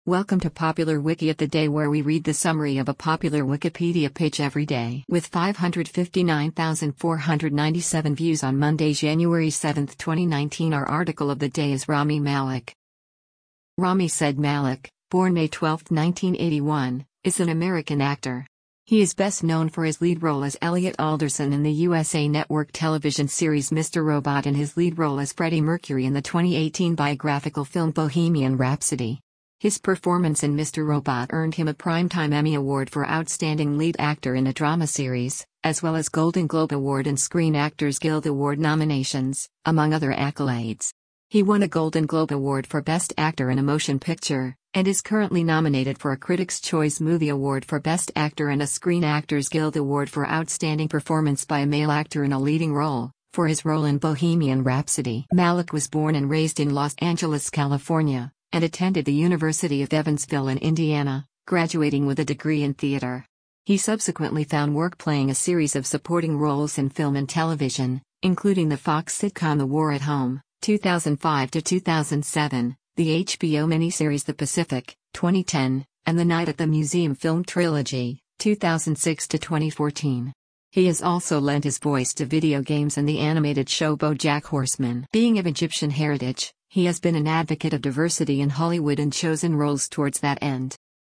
Welcome to Popular Wiki of the Day, where we read the summary of a popular Wikipedia page every day. With 559,497 views on Monday, January 7, 2019, our article of the day is Rami Malek. Rami Said Malek, born May 12, 1981, is an American actor. He is best known for his lead role as Elliot Alderson in the USA Network television series Mr. Robot and his lead role as Freddie Mercury in the 2018 biographical film Bohemian Rhapsody. His performance in Mr. Robot earned him a Primetime Emmy Award for Outstanding Lead Actor in a Drama Series, as well as Golden Globe Award and Screen Actors Guild Award nominations, among other accolades. He won a Golden Globe Award for Best Actor in a Motion Picture, and is currently nominated for a Critics' Choice Movie Award for Best Actor and a Screen Actors Guild Award for Outstanding Performance by a Male Actor in a Leading Role, for his role in Bohemian Rhapsody. Malek was born and raised in Los Angeles, California, and attended the University of Evansville in Indiana, graduating with a degree in theater. He subsequently found work playing a series of supporting roles in film and television, including the Fox sitcom The War at Home, 2005 to 2007, the HBO miniseries The Pacific, 2010, and The Night at the Museum film trilogy, 2006 to 2014. He has also lent his voice to video games and the animated show BoJack Horseman. Being of Egyptian heritage, he has been an advocate of diversity in Hollywood and chosen roles towards that end.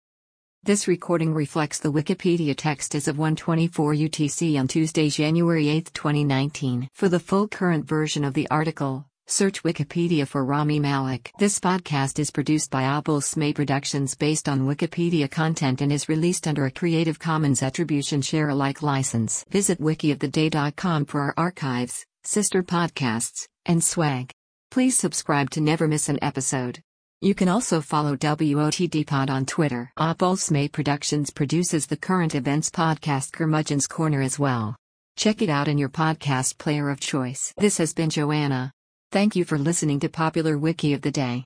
This recording reflects the Wikipedia text as of 1:24 UTC on Tuesday, January 8, 2019. For the full current version of the article, search Wikipedia for Rami Malek. This podcast is produced by Abul Smay Productions based on Wikipedia content and is released under a Creative Commons Attribution Share Alike license. Visit wikioftheday.com for our archives, sister podcasts, and swag. Please subscribe to never miss an episode. You can also follow WOTDpod on Twitter. Abul Smay Productions produces the current events podcast Curmudgeon's Corner as well. Check it out in your podcast player of choice. This has been Joanna. Thank you for listening to Popular Wiki of the Day.